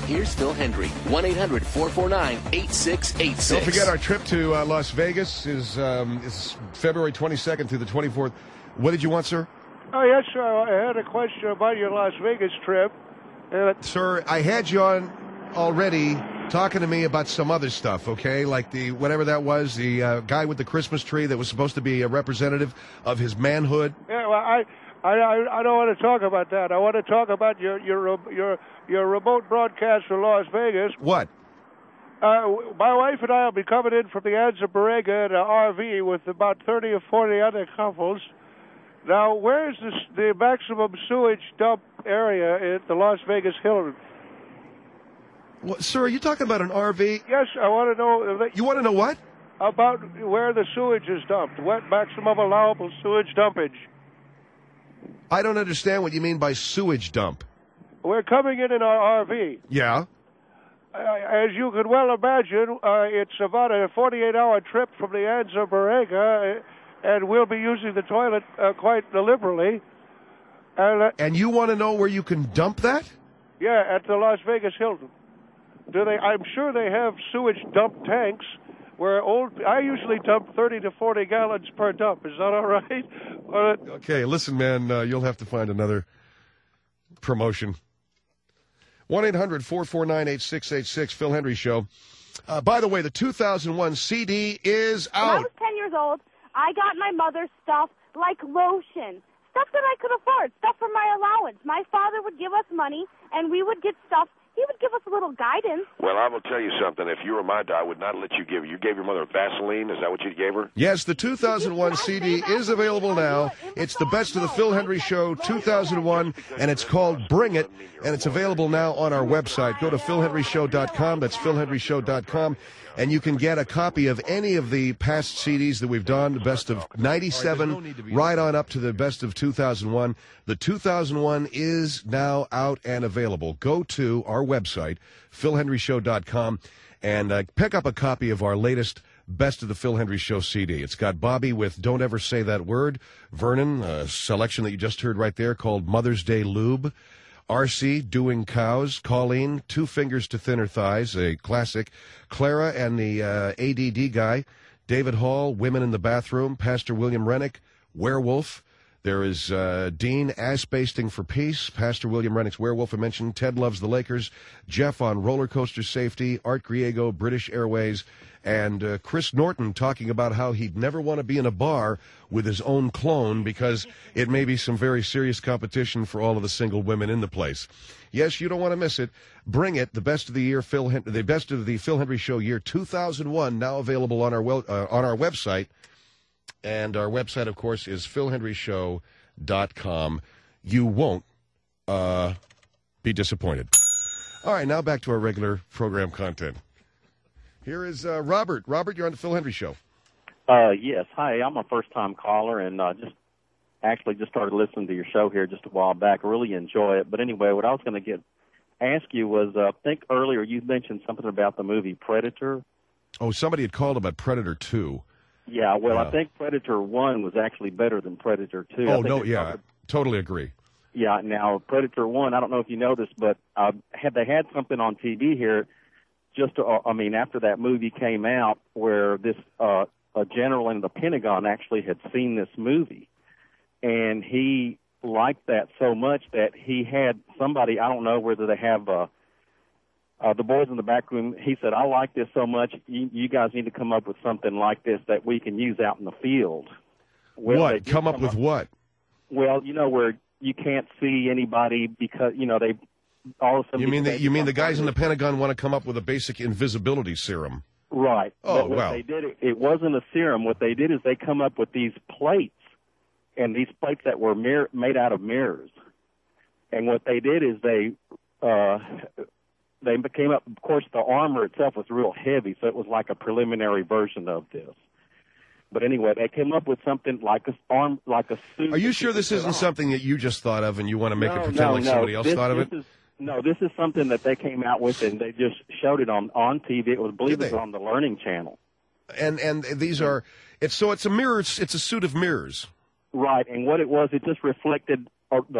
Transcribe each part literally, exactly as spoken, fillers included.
Here's Phil Hendry, one eight hundred four four nine eight six eight six. Don't forget, our trip to uh, Las Vegas is, um, is February twenty-second through the twenty-fourth. What did you want, sir? Oh, yes, sir. I had a question about your Las Vegas trip. Uh, Sir, I had you on already talking to me about some other stuff, okay? Like the, whatever that was, the uh, guy with the Christmas tree that was supposed to be a representative of his manhood. yeah, well, I, I, I I don't want to talk about that. I want to talk about your your your your remote broadcast from Las Vegas. What? Uh, my wife and I will be coming in from the Anza Borrega in an R V with about thirty or forty other couples. Now, where is this, the maximum sewage dump area at the Las Vegas Hilton? What, sir, are you talking about an R V? Yes, I want to know. If they, You want to know what? about where the sewage is dumped. What maximum allowable sewage dumpage? I don't understand what you mean by sewage dump. We're coming in in our R V. Yeah? Uh, as you can well imagine, uh, it's about a forty-eight hour trip from the Anza Borrega, uh, and we'll be using the toilet uh, quite liberally. And uh, And you want to know where you can dump that? yeah, at the Las Vegas Hilton. Do they? I'm sure they have sewage dump tanks where old. I usually dump thirty to forty gallons per dump. Is that all right? Uh, Okay, listen, man, uh, you'll have to find another promotion. one eight hundred four four nine eight six eight six, Phil Hendry Show. Uh, by the way, the two thousand one C D is When I out. was ten years old, I got my mother stuff like lotion, stuff that I could afford, stuff for my allowance. My father would give us money, and we would get stuff. He would give us a little guidance. Well, I will tell you something. If you were my dad, I would not let you give. You gave your mother Vaseline. Is that what you gave her? Yes, the two thousand one C D is available now. It's the Best of the Phil Hendry Show two thousand one, and it's called Bring It, and it's available now on our website. Go to phil hendry show dot com. That's phil hendry show dot com, and you can get a copy of any of the past C Ds that we've done, the best of ninety-seven, right on up to the best of two thousand one. The two thousand one is now out and available. Go to our website, phil hendry show dot com, and uh, pick up a copy of our latest Best of the Phil Hendry Show C D. It's got Bobby with Don't Ever Say That Word, Vernon, a selection that you just heard right there called Mother's Day Lube, R C, Doing Cows, Colleen, Two Fingers to Thinner Thighs, a classic, Clara and the uh, A D D guy, David Hall, Women in the Bathroom, Pastor William Rennick, Werewolf. There is uh, Dean, Ass Basting for Peace, Pastor William Rennick's Werewolf I mentioned, Ted Loves the Lakers, Jeff on Roller Coaster Safety, Art Griego, British Airways, and uh, Chris Norton talking about how he'd never want to be in a bar with his own clone because it may be some very serious competition for all of the single women in the place. Yes, you don't want to miss it. Bring It, the best of the year, Phil Hen- the best of the Phil Hendry Show year two thousand one, now available on our wel- uh, on our website. And our website, of course, is phil hendry show dot com. You won't uh, be disappointed. All right, now back to our regular program content. Here is uh, Robert. Robert, you're on the Phil Hendry Show. Uh, yes. Hi, I'm a first-time caller, and uh, just actually just started listening to your show here just a while back. I really enjoy it. But anyway, what I was going to get ask you was, uh, I think earlier you mentioned something about the movie Predator. Oh, somebody had called about Predator two. Yeah, well, Yeah. I think Predator one was actually better than Predator two. Oh, I think no, it's yeah, called- totally agree. Yeah, now Predator one, I don't know if you know this, but uh, had they had something on T V here, just uh, I mean, after that movie came out, where this uh, a general in the Pentagon actually had seen this movie, and he liked that so much that he had somebody, I don't know whether they have uh, uh, the boys in the back room. He said, "I like this so much, you, you guys need to come up with something like this that we can use out in the field." Well, they What? did Come up with what? Well, you know, where you can't see anybody because, you know, they all of a sudden... You mean the, they you mean the become guys in the Pentagon want to come up with a basic invisibility serum? Right. Oh, but what wow. they did, it, it wasn't a serum. What they did is they come up with these plates, and these plates that were mirror, made out of mirrors. And what they did is they uh, they came up, of course, the armor itself was real heavy, so it was like a preliminary version of this. But anyway, they came up with something like a arm, like a suit. Are you that sure could this put isn't on. something that you just thought of and you want to make no, it pretend no, like no. somebody else this, thought of it? this Is, no, this is something that they came out with, and they just showed it on, on T V. It was, I believe, Did it they? was on the Learning Channel. And and these are it's so it's a mirror. It's, it's a suit of mirrors. Right, and what it was, it just reflected uh, the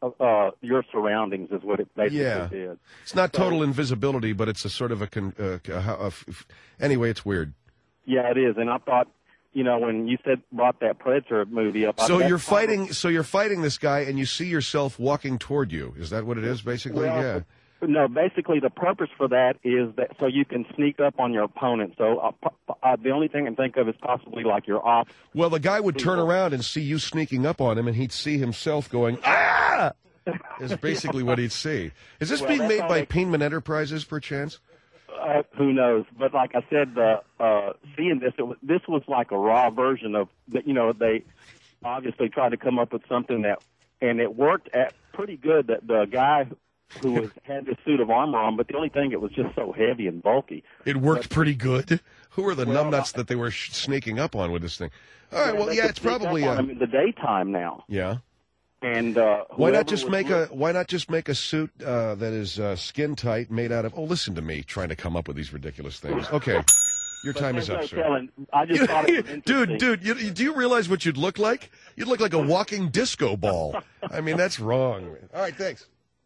uh, your surroundings is what it basically Yeah. did. It's not So- total invisibility, but it's a sort of a, con- uh, a, a, a anyway, it's weird. Yeah, it is. And I thought, you know, when you said brought that Predator movie up, I So thought you're that's probably- fighting. So you're fighting this guy, and you see yourself walking toward you. Is that what it is, basically? Well, yeah. No, basically the purpose for that is that so you can sneak up on your opponent. So uh, p- uh, the only thing I can think of is possibly like your off. Well, the guy would turn around and see you sneaking up on him, and he'd see himself going, ah! Is basically what he'd see. Is this Well, being that's made all by they- Penman Enterprises, perchance? Uh, who knows? But like I said, uh, uh, seeing this, it was, this was like a raw version of that. You know, they obviously tried to come up with something that, and it worked at pretty good. That the guy who was had this suit of armor on, but the only thing, it was just so heavy and bulky. It worked But- pretty good. Who are the Well, numbnuts that they were sh- sneaking up on with this thing? All right, well, they yeah, could it's sneak probably up on uh, him in the daytime now. yeah. And uh, Why whoever not just was make a look- Why not just make a suit uh, that is uh, skin tight, made out of? Oh, listen to me, trying to come up with these ridiculous things. Okay, your but time there's is up, no sir. telling. I just thought it was dude, interesting. dude, you, do you realize what you'd look like? You'd look like a walking disco ball. I mean, that's wrong. All right, thanks.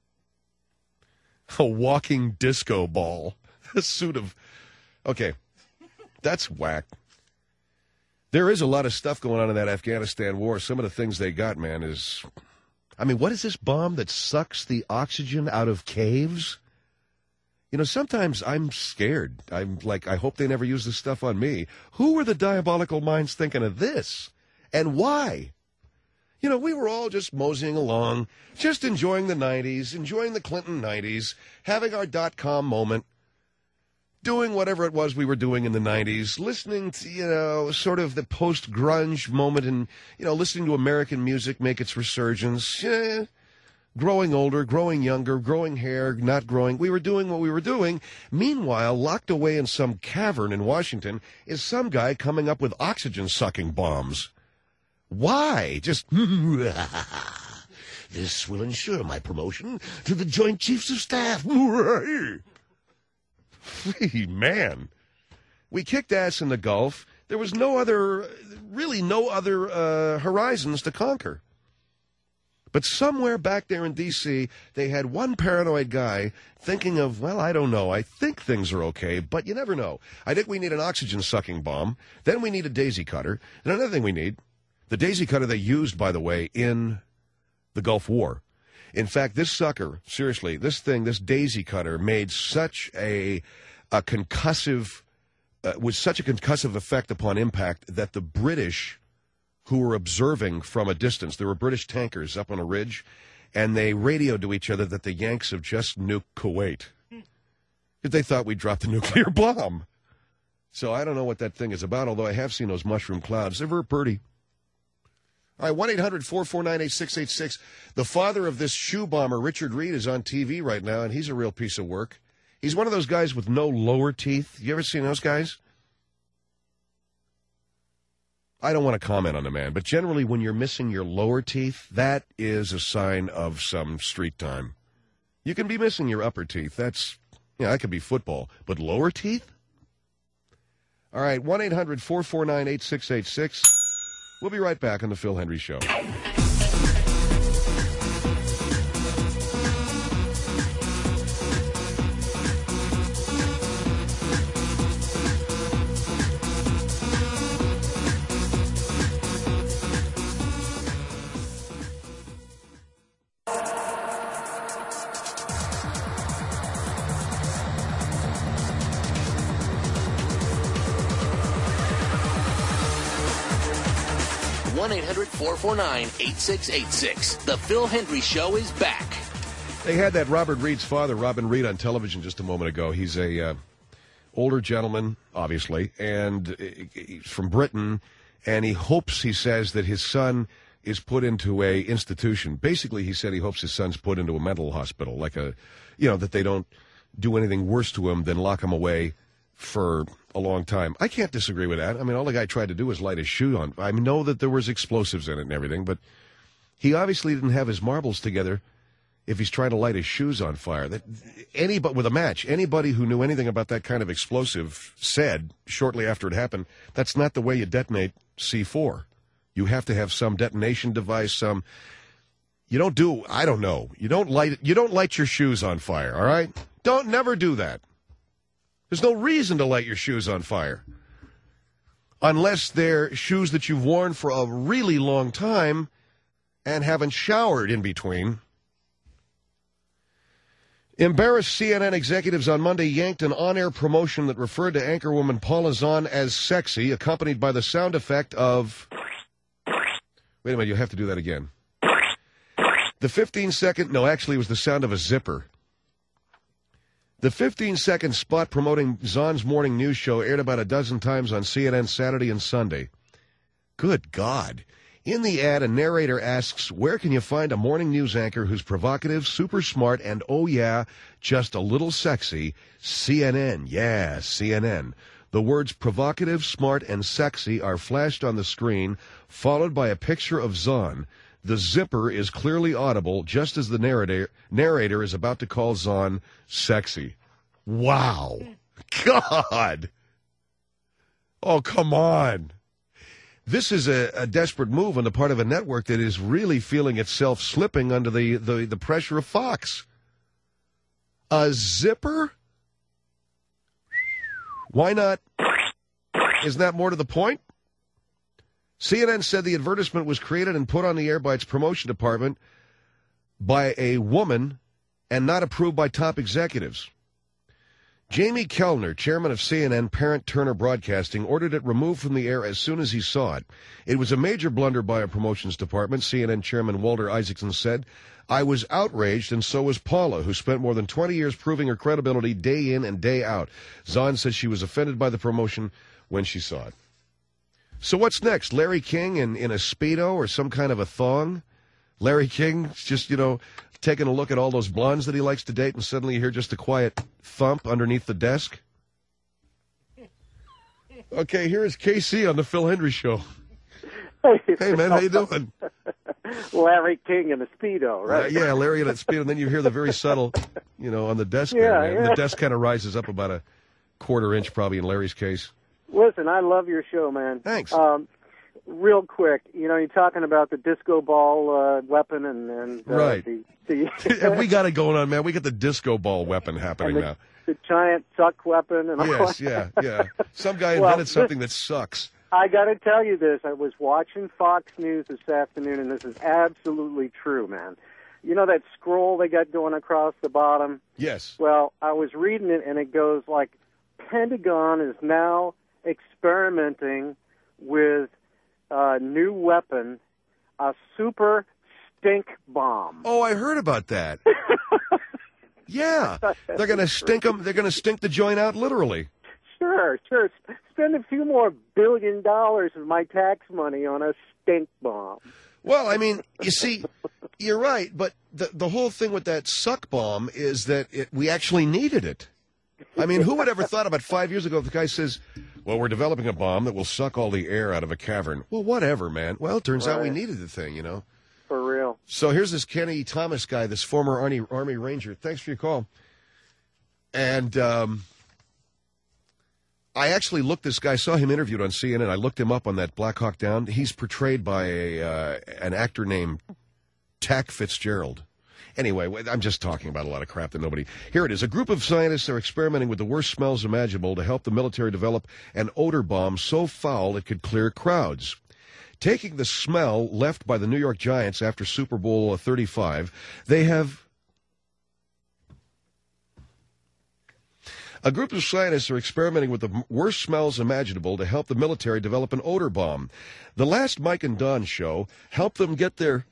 A walking disco ball. A suit of. Okay, that's whack. There is a lot of stuff going on in that Afghanistan war. Some of the things they got, man, is. I mean, what is this bomb that sucks the oxygen out of caves? You know, sometimes I'm scared. I'm like, I hope they never use this stuff on me. Who were the diabolical minds thinking of this? And why? You know, we were all just moseying along, just enjoying the nineties, enjoying the Clinton nineties, having our dot-com moment, doing whatever it was we were doing in the nineties, listening to, you know, sort of the post-grunge moment and, you know, listening to American music make its resurgence. Eh, growing older, growing younger, growing hair, not growing. We were doing what we were doing. Meanwhile, locked away in some cavern in Washington is some guy coming up with oxygen-sucking bombs. Why? Just, this will ensure my promotion to the Joint Chiefs of Staff. Hey, man. We kicked ass in the Gulf. There was no other, really no other uh, horizons to conquer. But somewhere back there in D C, they had one paranoid guy thinking of, well, I don't know. I think things are okay, but you never know. I think we need an oxygen-sucking bomb. Then we need a daisy cutter. And another thing we need, the daisy cutter they used, by the way, in the Gulf War. In fact, this sucker, seriously, this thing, this daisy cutter made such a, a concussive, uh, was such a concussive effect upon impact that the British, who were observing from a distance, there were British tankers up on a ridge, and they radioed to each other that the Yanks have just nuked Kuwait. Because they thought we'd dropped a nuclear bomb. So I don't know what that thing is about, although I have seen those mushroom clouds. They're very pretty. All right, one eight hundred four four nine eight six eight six. The father of this shoe bomber, Richard Reed, is on T V right now, and he's a real piece of work. He's one of those guys with no lower teeth. You ever seen those guys? I don't want to comment on the man, but generally when you're missing your lower teeth, that is a sign of some street time. You can be missing your upper teeth. That's, yeah, that could be football. But lower teeth? All right, one eight hundred four four nine eight six eight six. We'll be right back on the Phil Hendry Show. one eight hundred four four nine eight six eight six. The Phil Hendry Show is back. They had that Robert Reed's father, Robin Reed, on television just a moment ago. He's a uh, older gentleman, obviously, and uh, he's from Britain, and he hopes, he says, that his son is put into a institution. Basically, he said he hopes his son's put into a mental hospital, like a, you know, that they don't do anything worse to him than lock him away for a long time. I can't disagree with that. I mean, all the guy tried to do was light his shoe on. I know that there was explosives in it and everything, but he obviously didn't have his marbles together if he's trying to light his shoes on fire. That anybody with a match, anybody who knew anything about that kind of explosive said shortly after it happened, that's not the way you detonate C four. You have to have some detonation device, some... You don't do, I don't know. You don't light you don't light your shoes on fire, all right? Don't never do that. There's no reason to light your shoes on fire. Unless they're shoes that you've worn for a really long time and haven't showered in between. Embarrassed C N N executives on Monday yanked an on-air promotion that referred to anchorwoman Paula Zahn as sexy, accompanied by the sound effect of... Wait a minute, you have to do that again. The fifteen-second... No, actually, it was the sound of a zipper. The fifteen-second spot promoting Zahn's morning news show aired about a dozen times on C N N Saturday and Sunday. Good God. In the ad, a narrator asks, where can you find a morning news anchor who's provocative, super smart, and, oh yeah, just a little sexy? C N N. Yeah, C N N. The words provocative, smart, and sexy are flashed on the screen, followed by a picture of Zahn. The zipper is clearly audible, just as the narrator, narrator is about to call Zahn sexy. Wow. God. Oh, come on. This is a, a desperate move on the part of a network that is really feeling itself slipping under the, the, the pressure of Fox. A zipper? Why not? Isn't that more to the point? C N N said the advertisement was created and put on the air by its promotion department by a woman and not approved by top executives. Jamie Kellner, chairman of C N N parent Turner Broadcasting, ordered it removed from the air as soon as he saw it. It was a major blunder by a promotions department, C N N chairman Walter Isaacson said. I was outraged, and so was Paula, who spent more than twenty years proving her credibility day in and day out. Zahn said she was offended by the promotion when she saw it. So what's next? Larry King in, in a Speedo or some kind of a thong? Larry King just, you know, taking a look at all those blondes that he likes to date, and suddenly you hear just a quiet thump underneath the desk? Okay, here is K C on the Phil Hendry Show. Hey, hey man, how you doing? Larry King in a Speedo, right? Uh, yeah, Larry in a Speedo, and then you hear the very subtle, you know, on the desk yeah, there, man. yeah. The desk kind of rises up about a quarter inch, probably, in Larry's case. Listen, I love your show, man. Thanks. Um, real quick, you know, you're talking about the disco ball uh, weapon and, and uh, right. the, the we got it going on, man. We got the disco ball weapon happening the, now. The giant suck weapon and all yes, that. yeah, yeah. Some guy well, invented something that sucks. I got to tell you this. I was watching Fox News this afternoon, and this is absolutely true, man. You know that scroll they got going across the bottom? Yes. Well, I was reading it, and it goes like, Pentagon is now experimenting with a new weapon, a super stink bomb. Oh, I heard about that. Yeah, they're going to stink them. They're going to stink the joint out, literally. Sure, sure. Spend a few more billion dollars of my tax money on a stink bomb. Well, I mean, you see, you're right, but the the whole thing with that suck bomb is that it, we actually needed it. I mean, who would ever thought about five years ago if the guy says, well, we're developing a bomb that will suck all the air out of a cavern. Well, whatever, man. Well, it turns right. out we needed the thing, you know. For real. So here's this Kenny Thomas guy, this former Army, Army Ranger. Thanks for your call. And um, I actually looked this guy, saw him interviewed on C N N. I looked him up on that Black Hawk Down. He's portrayed by a uh, an actor named Tack Fitzgerald. Anyway, I'm just talking about a lot of crap that nobody... Here it is. A group of scientists are experimenting with the worst smells imaginable to help the military develop an odor bomb so foul it could clear crowds. Taking the smell left by the New York Giants after Super Bowl thirty-five, they have... A group of scientists are experimenting with the worst smells imaginable to help the military develop an odor bomb. The last Mike and Don show helped them get their...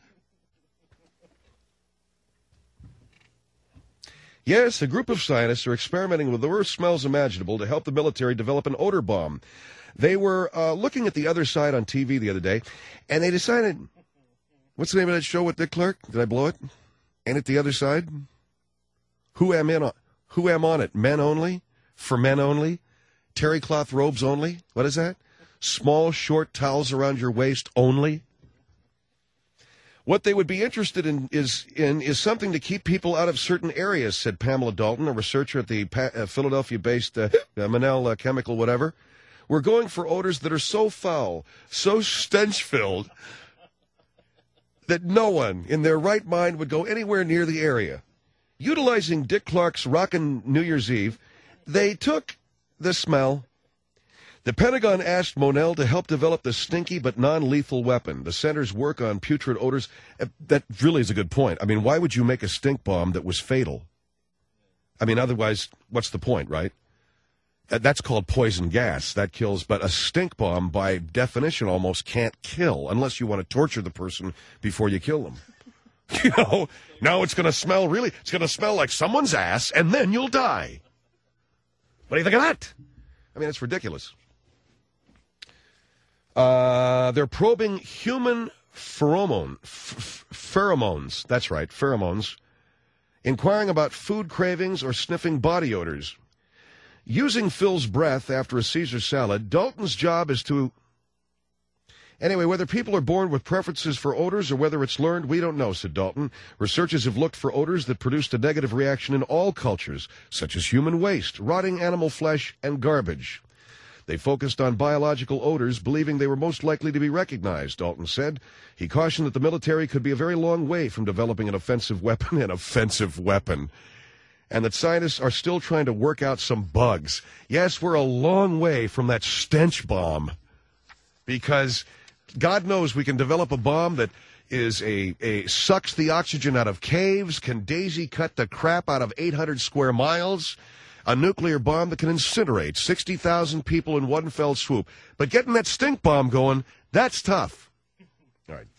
Yes, a group of scientists are experimenting with the worst smells imaginable to help the military develop an odor bomb. They were uh, looking at The Other Side on T V the other day, and they decided, what's the name of that show with Dick Clark? Did I blow it? Ain't it The Other Side? Who am in on? Who am on it? Men only? For men only? Terry cloth robes only? What is that? Small, short towels around your waist only? What they would be interested in is in is something to keep people out of certain areas, said Pamela Dalton, a researcher at the pa- uh, Philadelphia-based uh, uh, Manel uh, Chemical whatever. We're going for odors that are so foul, so stench-filled, that no one in their right mind would go anywhere near the area. Utilizing Dick Clark's Rockin' New Year's Eve, they took the smell. The Pentagon asked Monell to help develop the stinky but non-lethal weapon. The center's work on putrid odors, uh, that really is a good point. I mean, why would you make a stink bomb that was fatal? I mean, otherwise, what's the point, right? Uh, that's called poison gas. That kills, but a stink bomb, by definition, almost can't kill unless you want to torture the person before you kill them. You know, now it's going to smell really, it's going to smell like someone's ass, and then you'll die. What do you think of that? I mean, it's ridiculous. Uh, they're probing human pheromone, f- pheromones, that's right, pheromones, inquiring about food cravings or sniffing body odors. Using Phil's breath after a Caesar salad, Dalton's job is to... Anyway, whether people are born with preferences for odors or whether it's learned, we don't know, said Dalton. Researchers have looked for odors that produced a negative reaction in all cultures, such as human waste, rotting animal flesh, and garbage. They focused on biological odors, believing they were most likely to be recognized, Dalton said. He cautioned that the military could be a very long way from developing an offensive weapon, an offensive weapon, and that scientists are still trying to work out some bugs. Yes, we're a long way from that stench bomb, because God knows we can develop a bomb that is a, a sucks the oxygen out of caves, can daisy cut the crap out of eight hundred square miles, a nuclear bomb that can incinerate sixty thousand people in one fell swoop. But getting that stink bomb going, that's tough. All right.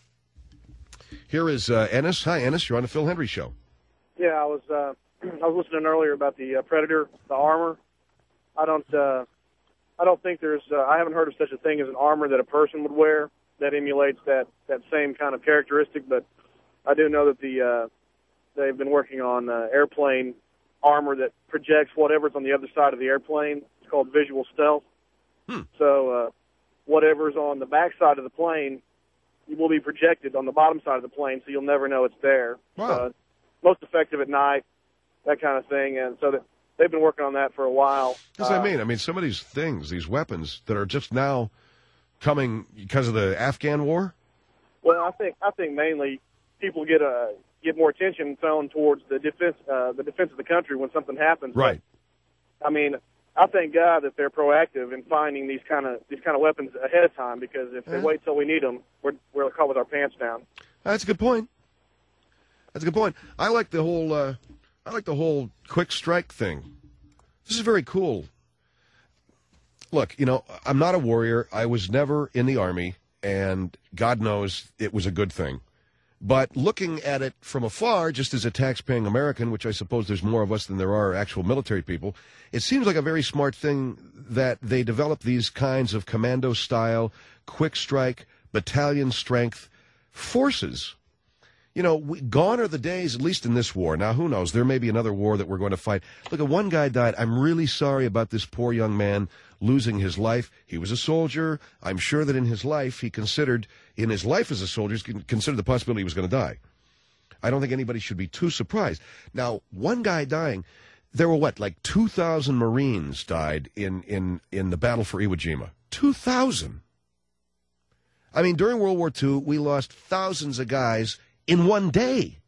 Here is uh, Ennis. Hi, Ennis. You're on the Phil Hendry Show. Yeah, I was uh, I was listening earlier about the uh, Predator, the armor. I don't uh, I don't think there's uh, I haven't heard of such a thing as an armor that a person would wear that emulates that, that same kind of characteristic. But I do know that the uh, they've been working on uh, airplane armor that projects whatever's on the other side of the airplane. It's called visual stealth. Hmm. So uh, whatever's on the back side of the plane will be projected on the bottom side of the plane, so you'll never know it's there. Wow. Uh, most effective at night, that kind of thing. And so that they've been working on that for a while. That's uh, what I mean. I mean, some of these things, these weapons that are just now coming because of the Afghan war. Well, I think I think mainly people get a get more attention thrown towards the defense uh, the defense of the country when something happens. Right. But, I mean, I thank God that they're proactive in finding these kind of these kind of weapons ahead of time, because if they Yeah. wait till we need them, we're we're caught with our pants down. That's a good point. That's a good point. I like the whole uh, I like the whole quick strike thing. This is very cool. Look, you know, I'm not a warrior. I was never in the Army, and God knows it was a good thing. But looking at it from afar, just as a tax-paying American, which I suppose there's more of us than there are actual military people, it seems like a very smart thing that they develop these kinds of commando-style, quick-strike, battalion-strength forces. You know, we, gone are the days, at least in this war. Now, who knows? There may be another war that we're going to fight. Look, one guy died. I'm really sorry about this poor young man losing his life. He was a soldier. I'm sure that in his life, he considered, in his life as a soldier, he considered the possibility he was going to die. I don't think anybody should be too surprised. Now, one guy dying, there were what, like two thousand Marines died in, in, in the battle for Iwo Jima. two thousand. I mean, during World War Two, we lost thousands of guys in one day.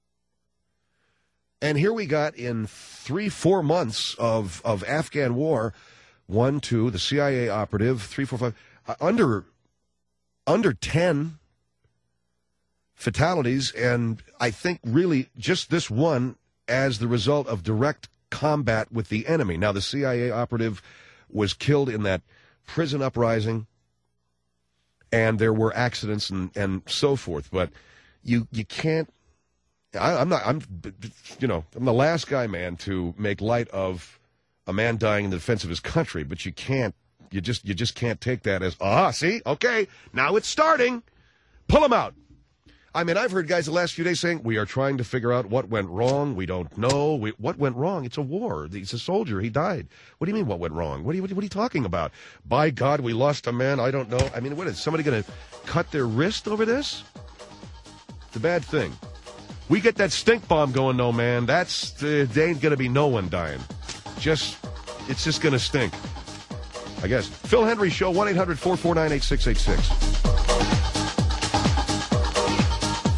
And here we got in three, four months of, of Afghan war, one, two, the C I A operative, three, four, five, uh, under, under ten fatalities, and I think really just this one as the result of direct combat with the enemy. Now, the C I A operative was killed in that prison uprising, and there were accidents and, and so forth, but You you can't. I, I'm not. I'm. You know. I'm the last guy, man, to make light of a man dying in the defense of his country. But you can't. You just. You just can't take that as ah. See, okay, now it's starting. Pull him out. I mean, I've heard guys the last few days saying we are trying to figure out what went wrong. We don't know. We, what went wrong? It's a war. He's a soldier. He died. What do you mean? What went wrong? What are you? What are you talking about? By God, we lost a man. I don't know. I mean, what is somebody going to cut their wrist over this? It's a bad thing. We get that stink bomb going, though, man. That's uh, there ain't going to be no one dying. Just, it's just going to stink. I guess. Phil Hendry Show, one eight hundred four four nine eight six eight six.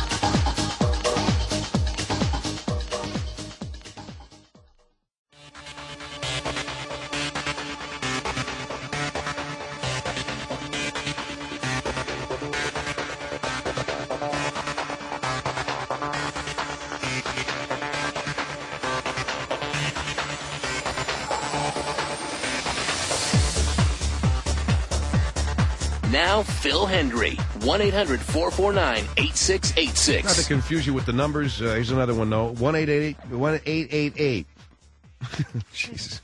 Now, Phil Hendry, one eight hundred four four nine eight six eight six. Not to confuse you with the numbers, uh, here's another one, though. one eight eight eight, one eight eight eight. Jesus.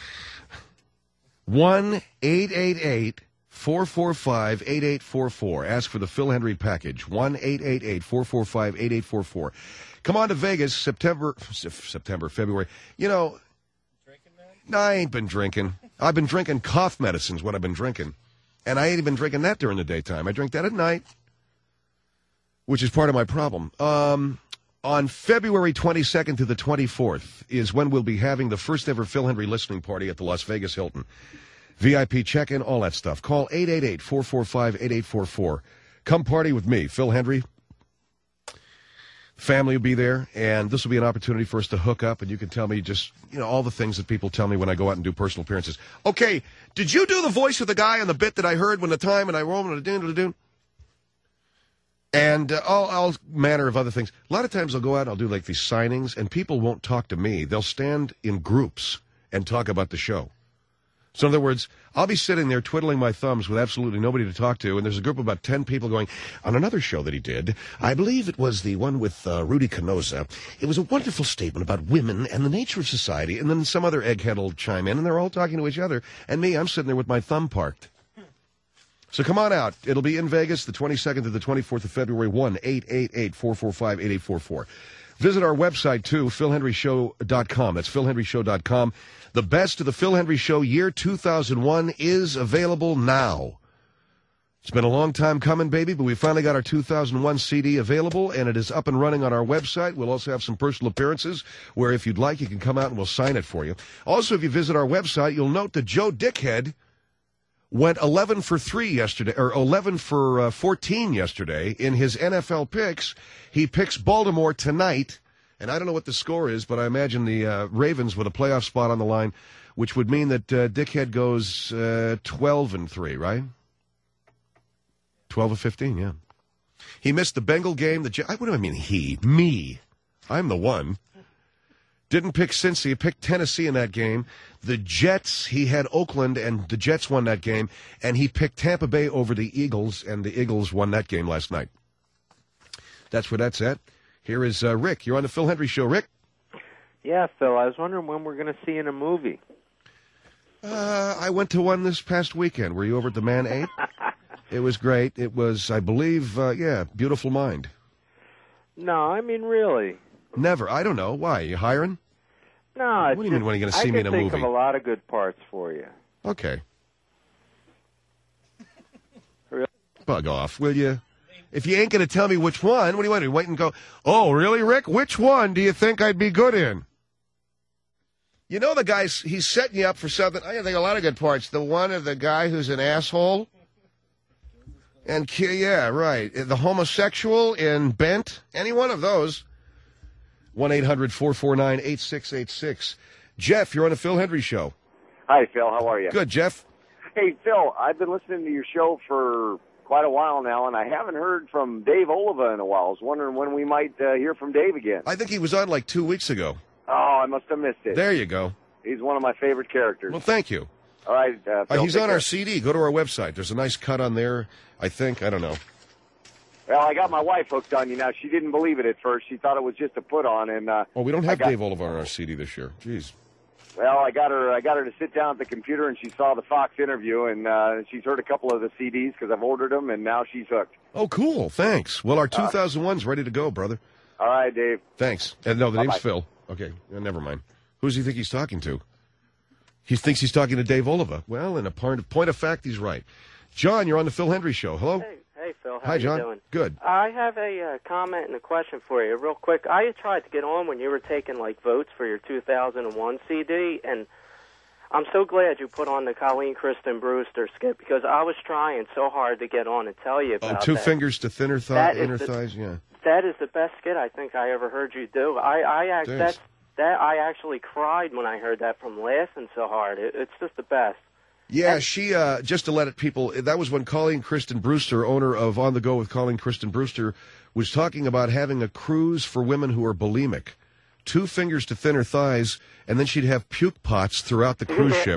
one eight eight eight four four five eight eight four four. Ask for the Phil Hendry package. one eight eight eight four four five eight eight four four. Come on to Vegas, September, September, February. You know, drinking, man? No, I ain't been drinking. I've been drinking cough medicines, what I've been drinking. And I ain't even drinking that during the daytime. I drink that at night, which is part of my problem. Um, on February twenty-second to the twenty-fourth is when we'll be having the first ever Phil Hendry listening party at the Las Vegas Hilton. V I P check-in, all that stuff. Call eight eight eight four four five eight eight four four. Come party with me, Phil Hendry. Family will be there, and this will be an opportunity for us to hook up, and you can tell me just, you know, all the things that people tell me when I go out and do personal appearances. Okay, did you do the voice of the guy on the bit that I heard when the time and I rolled and a doon and uh, all, all manner of other things. A lot of times I'll go out and I'll do like these signings, and people won't talk to me. They'll stand in groups and talk about the show. So in other words, I'll be sitting there twiddling my thumbs with absolutely nobody to talk to, and there's a group of about ten people going, on another show that he did, I believe it was the one with uh, Rudy Canosa, it was a wonderful statement about women and the nature of society, and then some other egghead will chime in, and they're all talking to each other, and me, I'm sitting there with my thumb parked. So come on out. It'll be in Vegas, the twenty-second to the twenty-fourth of February, one eight eight eight four four five eight eight four four. Visit our website, too, phil henry show dot com. That's phil henry show dot com. The best of the Phil Hendry Show year two thousand one is available now. It's been a long time coming, baby, but we finally got our two thousand one C D available, and it is up and running on our website. We'll also have some personal appearances where, if you'd like, you can come out and we'll sign it for you. Also, if you visit our website, you'll note that Joe Dickhead went eleven for three yesterday, or eleven for uh, fourteen yesterday in his N F L picks. He picks Baltimore tonight. And I don't know what the score is, but I imagine the uh, Ravens with a playoff spot on the line, which would mean that uh, Dickhead goes uh, twelve and three, right? twelve of fifteen, yeah. He missed the Bengal game. The Je- what do I mean he? Me. I'm the one. Didn't pick Cincy. He picked Tennessee in that game. The Jets, he had Oakland, and the Jets won that game. And he picked Tampa Bay over the Eagles, and the Eagles won that game last night. That's where that's at. Here is uh, Rick. You're on the Phil Hendry Show. Rick? Yeah, Phil, I was wondering when we're going to see you in a movie. Uh, I went to one this past weekend. Were you over at the Man eight? It was great. It was, I believe, uh, yeah, Beautiful Mind. No, I mean, really. Never. I don't know. Why? You hiring? No, it's What do you just, mean when are you going to see me in a movie? I can think of a lot of good parts for you. Okay. Really? Bug off, will you? If you ain't going to tell me which one, what do you want to do? Wait and go, oh, really, Rick? Which one do you think I'd be good in? You know the guy's, he's setting you up for something. I think a lot of good parts. The one of the guy who's an asshole. And, yeah, right. The homosexual in Bent. Any one of those. one eight hundred four four nine eight six eight six. Jeff, you're on the Phil Hendry Show. Hi, Phil. How are you? Good, Jeff. Hey, Phil, I've been listening to your show for quite a while now, and I haven't heard from Dave Oliva in a while. I was wondering when we might uh, hear from Dave again. I think he was on like two weeks ago. Oh, I must have missed it. There you go. He's one of my favorite characters. Well, thank you. All right, uh, Phil, uh, he's on care. our C D. Go to our website. There's a nice cut on there, I think. I don't know. Well, I got my wife hooked on you now. She didn't believe it at first. She thought it was just a put-on. And uh, well, we don't have got, Dave Oliva on our C D this year. Jeez. Well, I got her. I got her to sit down at the computer, and she saw the Fox interview, and uh, she's heard a couple of the C Ds because I've ordered them, and now she's hooked. Oh, cool. Thanks. Well, our two thousand one's ready to go, brother. All right, Dave. Thanks. And no, the Bye-bye. name's Phil. Okay, uh, never mind. Who does he think he's talking to? He thinks he's talking to Dave Oliva. Well, in a point, point of fact, he's right. John, you're on the Phil Hendry Show. Hello. Hey, hey Phil. How Hi, you John. doing? Good. I have a uh, comment and a question for you, real quick. I tried to get on when you were taking like votes for your two thousand one C D, and I'm so glad you put on the Colleen Kristen Brewster skit because I was trying so hard to get on and tell you about Oh, two that. fingers to thinner thigh, That is inner the- thighs. Yeah. That is the best skit I think I ever heard you do. I I act, Thanks. that's that I actually cried when I heard that from laughing so hard. It, it's just the best. Yeah, she, uh, just to let it people, that was when Colleen Kristen Brewster, owner of On the Go with Colleen Kristen Brewster, was talking about having a cruise for women who are bulimic. Two fingers to thinner thighs, and then she'd have puke pots throughout the cruise ship.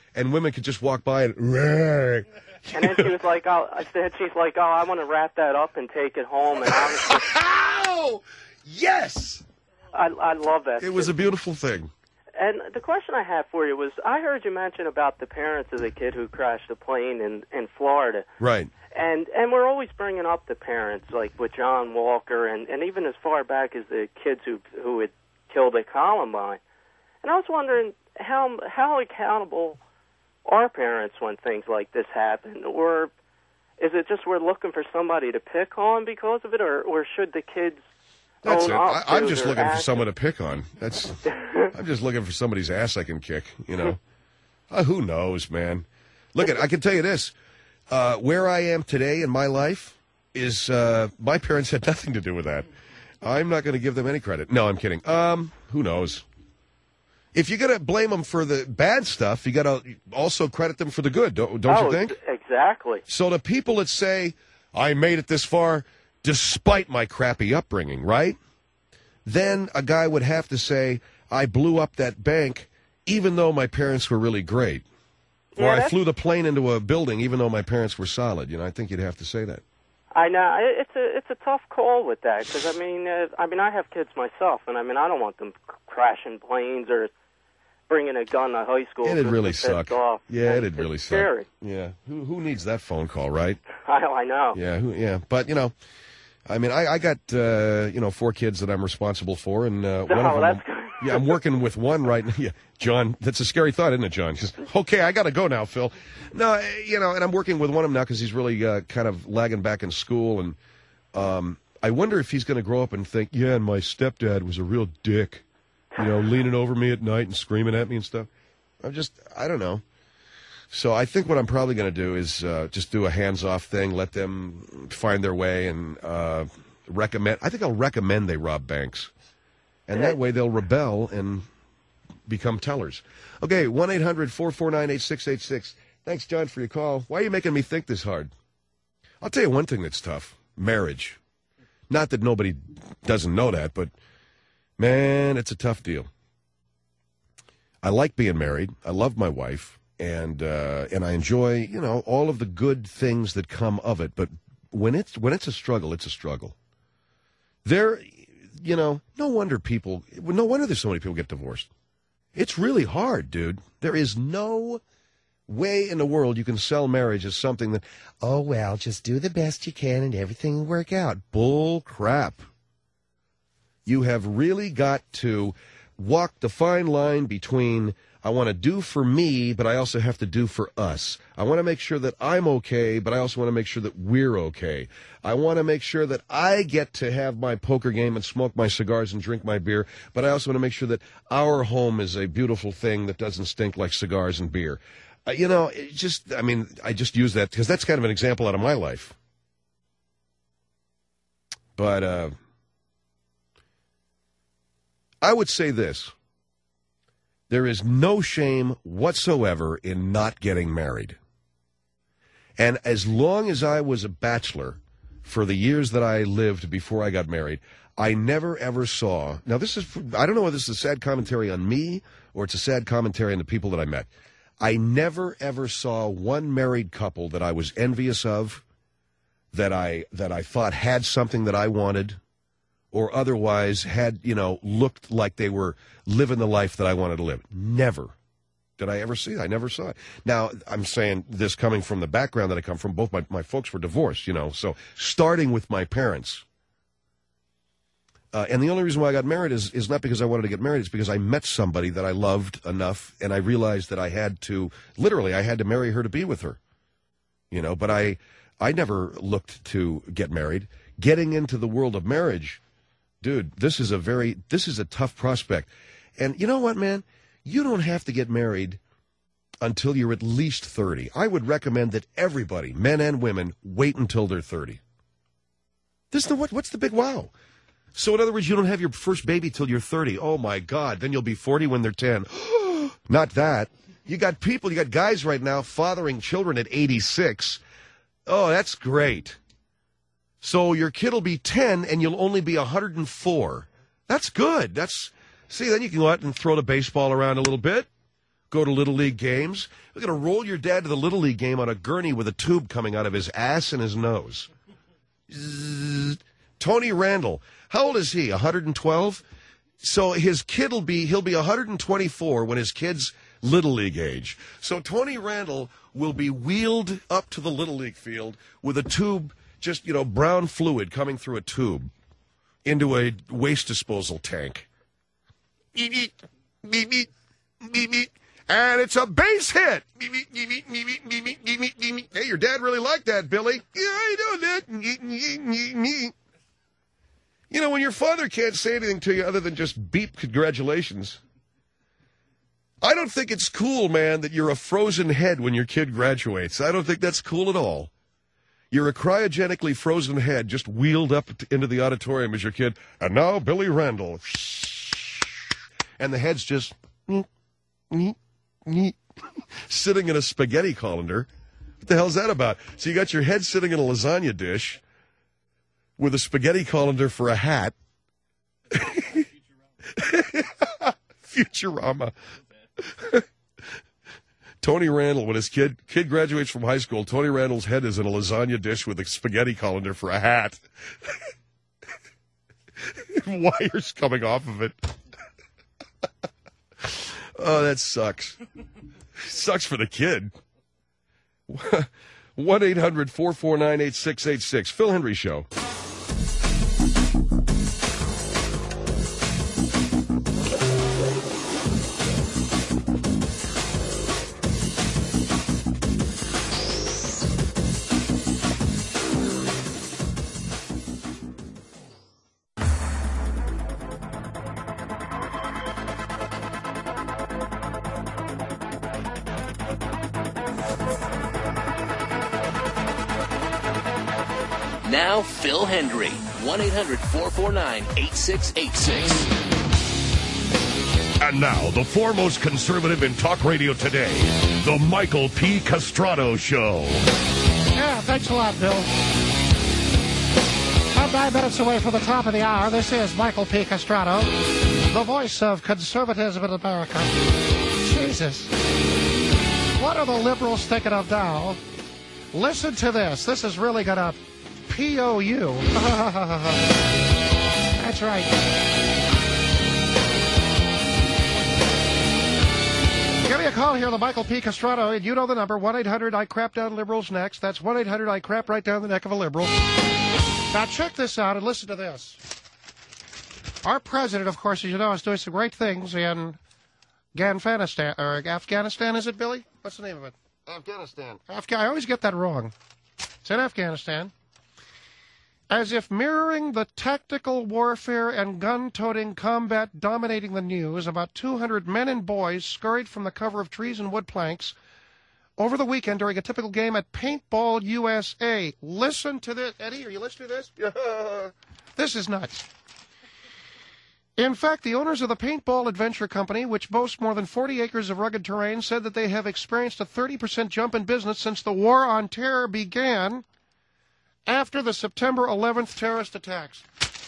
and women could just walk by and. Rrr. And then she was like, "Oh," I said, "She's like, oh, I want to wrap that up and take it home." And I was just, oh, yes, I I love that. It was a beautiful thing. And the question I had for you was, I heard you mention about the parents of the kid who crashed the plane in in Florida. Right. And and we're always bringing up the parents, like with John Walker, and, and even as far back as the kids who who had killed at Columbine. And I was wondering how how accountable are parents when things like this happen, or is it just we're looking for somebody to pick on because of it, or or should the kids That's own it. up I, I'm to just their looking for actions? someone to pick on. That's. I'm just looking for somebody's ass I can kick. You know. uh, who knows, man? Look at. I can tell you this. Uh, where I am today in my life is uh, my parents had nothing to do with that. I'm not going to give them any credit. No, I'm kidding. Um, who knows? If you're going to blame them for the bad stuff, you got to also credit them for the good, don't, don't oh, you think? Exactly. So the people that say, I made it this far despite my crappy upbringing, right? Then a guy would have to say, I blew up that bank even though my parents were really great. Or Yeah, I that's- flew the plane into a building even though my parents were solid. You know, I think you'd have to say that. I know It- it's a it's a tough call with that, because I mean uh, I mean I have kids myself, and I mean I don't want them c- crashing planes or bringing a gun to high school. It'd just really to piss suck. Off. Yeah, And it'd really it's suck. scary. Yeah, who who needs that phone call, right? I I know. Yeah, who, yeah, but you know, I mean, I, I got uh, you know four kids that I'm responsible for, and uh, one No, of them, that's good. yeah, I'm working with one right now. Yeah, John, that's a scary thought, isn't it, John? He says, okay, I got to go now, Phil. No, eh, you know, and I'm working with one of them now because he's really uh, kind of lagging back in school, and um, I wonder if he's going to grow up and think, yeah, and my stepdad was a real dick, you know, leaning over me at night and screaming at me and stuff. I'm just, I don't know. So I think what I'm probably going to do is uh, just do a hands-off thing, let them find their way, and uh, recommend. I think I'll recommend they rob banks, and that way they'll rebel and become tellers. Okay, one eight hundred four four nine eight six eight six. Thanks, John, for your call. Why are you making me think this hard? I'll tell you one thing that's tough: marriage. Not that nobody doesn't know that, but man, it's a tough deal. I like being married. I love my wife. And uh, and I enjoy, you know, all of the good things that come of it. But when it's when it's a struggle, it's a struggle. There, you know, no wonder people, no wonder there's so many people get divorced. It's really hard, dude. There is no way in the world you can sell marriage as something that, oh, well, just do the best you can and everything will work out. Bull crap. You have really got to walk the fine line between I want to do for me, but I also have to do for us. I want to make sure that I'm okay, but I also want to make sure that we're okay. I want to make sure that I get to have my poker game and smoke my cigars and drink my beer, but I also want to make sure that our home is a beautiful thing that doesn't stink like cigars and beer. Uh, you know, it just, I mean, I just use that because that's kind of an example out of my life. But uh, I would say this. There is no shame whatsoever in not getting married. And as long as I was a bachelor for the years that I lived before I got married, I never ever saw, now this is, I don't know whether this is a sad commentary on me or it's a sad commentary on the people that I met. I never ever saw one married couple that I was envious of, that I, that I thought had something that I wanted, or otherwise had, you know, looked like they were living the life that I wanted to live. Never did I ever see it. I never saw it. Now, I'm saying this coming from the background that I come from. Both my, my folks were divorced, you know, so starting with my parents. Uh, and the only reason why I got married is, is not because I wanted to get married. It's because I met somebody that I loved enough, and I realized that I had to, literally, I had to marry her to be with her. You know, but I, I never looked to get married. Getting into the world of marriage, dude, this is a very, this is a tough prospect. And you know what, man? You don't have to get married until you're at least thirty. I would recommend that everybody, men and women, wait until they're thirty. This is the, what, what's the big wow? So in other words, you don't have your first baby till you're thirty. Oh my God, then you'll be forty when they're ten. Not that. You got people, you got guys right now fathering children at eighty-six. Oh, that's great. So your kid will be ten and you'll only be one hundred four. That's good. That's, see, then you can go out and throw the baseball around a little bit. go to Little League games? We're going to roll your dad to the Little League game on a gurney with a tube coming out of his ass and his nose. Zzz. Tony Randall, how old is he, one hundred twelve? So his kid will be, he'll be one hundred twenty-four when his kid's Little League age. So Tony Randall will be wheeled up to the Little League field with a tube, just, you know, brown fluid coming through a tube into a waste disposal tank. Beep, beep, beep, beep, beep, beep. And it's a base hit. Beep, beep, beep, beep, beep, beep, beep, beep, beep, beep. Hey, your dad really liked that, Billy. Yeah, I know that. You know, when your father can't say anything to you other than just beep congratulations, I don't think it's cool, man, that you're a frozen head when your kid graduates. I don't think that's cool at all. You're a cryogenically frozen head just wheeled up into the auditorium as your kid. And now Billy Randall. And the head's just sitting in a spaghetti colander. What the hell's that about? So you got your head sitting in a lasagna dish with a spaghetti colander for a hat. Futurama. Tony Randall, when his kid kid graduates from high school, Tony Randall's head is in a lasagna dish with a spaghetti colander for a hat. Wires coming off of it. Oh, that sucks. Sucks for the kid. one eight hundred four four nine eight six eight six. Phil Hendry Show. Now, Phil Hendry, one eight hundred four four nine eight six eight six. And now, the foremost conservative in talk radio today, the Michael P. Castrato Show. Yeah, thanks a lot, Bill. I'm nine minutes away from the top of the hour. This is Michael P. Castrato, the voice of conservatism in America. Jesus. What are the liberals thinking of now? Listen to this. This is really going to P O U. That's right. Give me a call here, the Michael P. Castrato, and you know the number, one eight hundred I crap down liberals next. That's one eight hundred I crap right down the neck of a liberal. Now check this out and listen to this. Our president, of course, as you know, is doing some great things in Afghanistan, or Afghanistan, is it, Billy? What's the name of it? Afghanistan. Afga- I always get that wrong. It's in Afghanistan. As if mirroring the tactical warfare and gun-toting combat dominating the news, about two hundred men and boys scurried from the cover of trees and wood planks over the weekend during a typical game at Paintball U S A. Listen to this. Eddie, are you listening to this? This is nuts. In fact, the owners of the Paintball Adventure Company, which boasts more than forty acres of rugged terrain, said that they have experienced a thirty percent jump in business since the War on Terror began after the September eleventh terrorist attacks.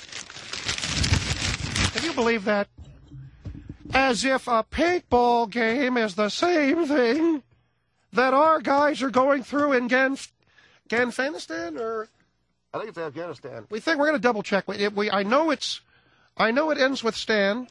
Can you believe that? As if a paintball game is the same thing that our guys are going through in Ganf- Ganfanistan, or I think it's Afghanistan. we think we're going to double check. We, we I know it's I know it ends with Stan.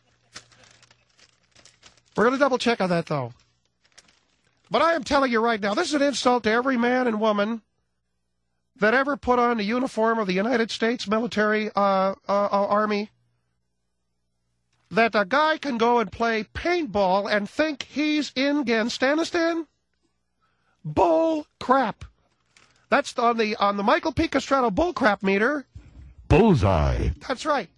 We're going to double check on that though. But I am telling you right now, this is an insult to every man and woman that ever put on the uniform of the United States military uh, uh, uh, army, that a guy can go and play paintball and think he's in Afghanistan? Bull crap. That's on the on the Michael P. Castrato bull crap meter. Bullseye. That's right.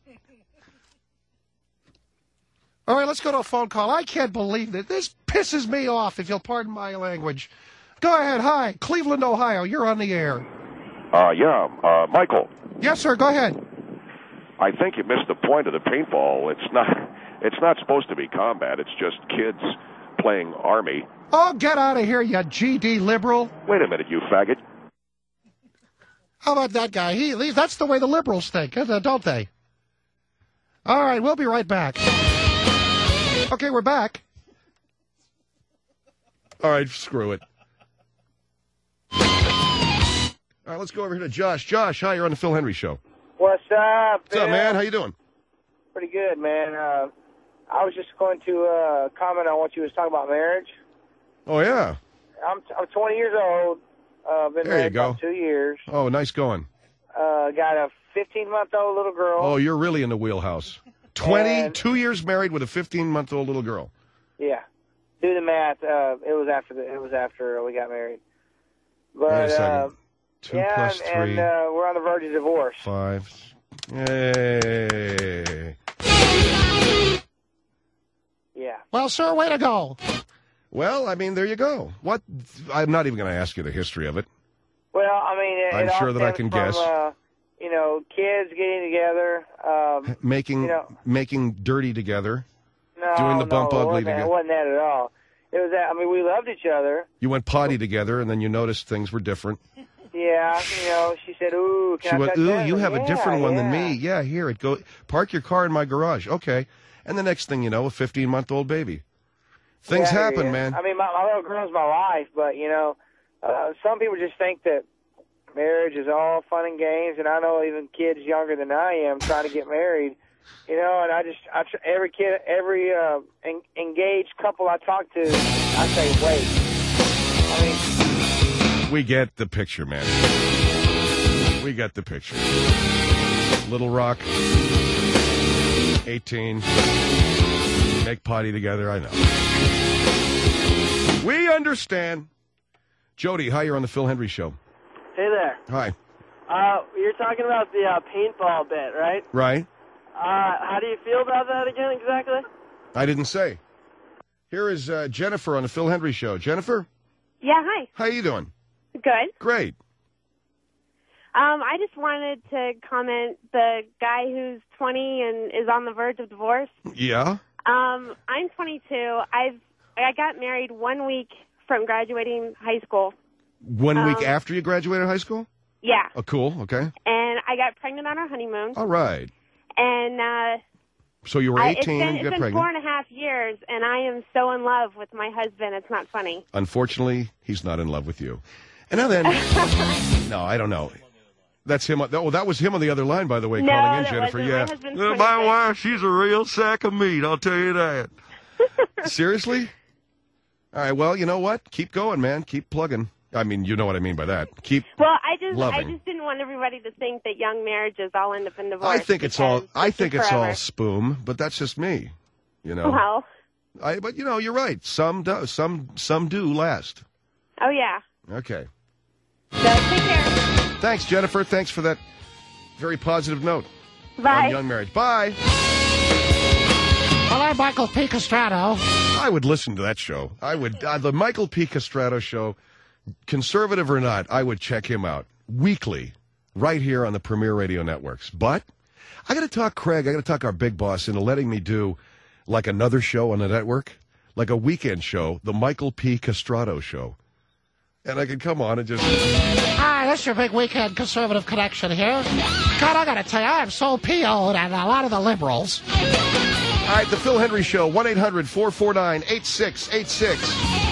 All right, let's go to a phone call. I can't believe that. This pisses me off, if you'll pardon my language. Go ahead. Hi, Cleveland, Ohio. You're on the air. Uh, yeah, uh, Michael. Yes, sir. Go ahead. I think you missed the point of the paintball. It's not. It's not supposed to be combat. It's just kids playing army. Oh, get out of here, you G D liberal. Wait a minute, you faggot. How about that guy? He, he that's the way the liberals think, don't they? All right, we'll be right back. Okay, we're back. All right, screw it. All right, let's go over here to Josh. Josh, hi, you're on the Phil Hendry Show. What's up, What's up, man? How you doing? Pretty good, man. Uh, I was just going to uh, comment on what you was talking about marriage. Oh, yeah. I'm I'm twenty years old. Uh, been There you married go. about two years. Oh, nice going. Uh, got a fifteen-month-old little girl. Oh, you're really in the wheelhouse. twenty-two years married with a fifteen-month-old little girl. Yeah. Do the math. Uh, it was after the, it was after we got married. But Wait a second. uh, Two yeah, plus and, three. and uh, we're on the verge of divorce. Five. Yay. Yeah. Well, sir, way to go. Well, I mean, there you go. What? I'm not even going to ask you the history of it. Well, I mean, it, I'm it all sure that I stems can from, guess. Uh, you know, kids getting together. Um, Making you know, making dirty together. no, doing the bump no, it ugly wasn't that- together. It wasn't that at all. It was that. I mean, we loved each other. You went potty together, and then you noticed things were different. Yeah, you know, she said, "Ooh, can She I went, touch ooh, that?" you have Yeah, a different one than yeah. me. Yeah, here it go. Park your car in my garage. Okay. And the next thing you know, a fifteen-month-old baby. Things Yeah, happen, yeah. man. I mean, my, my little girl's my life, but you know, uh, some people just think that marriage is all fun and games, and I know even kids younger than I am trying to get married. You know, and I just, I tr- every kid, every uh, en- engaged couple I talk to, I say, wait. I mean, We get the picture, man. We get the picture. Little Rock, eighteen, make potty together, I know. We understand. Jody, hi, you're on the Phil Hendry Show. Hey there. Hi. Uh, you're talking about the uh, paintball bit, right? Right? Uh, how do you feel about that again, exactly? I didn't say. Here is uh, Jennifer on the Phil Hendry Show. Jennifer, Yeah, hi. how you doing? Good. Great. Um, I just wanted to comment the guy who's twenty and is on the verge of divorce. Yeah? Um, I'm twenty-two. I've I got married one week from graduating high school. One week Um, after you graduated high school? Yeah. Oh, cool. Okay. And I got pregnant on our honeymoon. All right. And uh, So you were I, eighteen it's been, and it's you got been pregnant. four and a half years, and I am so in love with my husband. It's not funny. Unfortunately, he's not in love with you. And now then, no, I don't know. That's him. Oh, that was him on the other line, by the way, No, calling in, that Jennifer. wasn't. My Yeah. husband's Uh, my twenty-six. wife, she's a real sack of meat, I'll tell you that. Seriously? All right, well, you know what? Keep going, man. Keep plugging. I mean, you know what I mean by that. Keep. Well, I just Loving. I just didn't want everybody to think that young marriages all end up in divorce. I think it's all. I because think it's it's all forever. spoon, but that's just me. You know. Well, I. But you know, you're right. Some do. Some. Some do last. oh yeah. Okay. So take care. Thanks, Jennifer. Thanks for that very positive note. Bye. On young marriage. Bye. Well, I'm Michael P. Castrato. I would listen to that show. I would. Uh, the Michael P. Castrato show, conservative or not, I would check him out weekly, right here on the Premier Radio Networks. But I got to talk Craig. I got to talk our big boss into letting me do like another show on the network, like a weekend show, the Michael P. Castrato show, and I could come on and just. Hi, this is your big weekend conservative connection here. God, I gotta tell you, I'm so P O'd and a lot of the liberals. All right, the Phil Hendry Show, one eight hundred four four nine eight six eight six.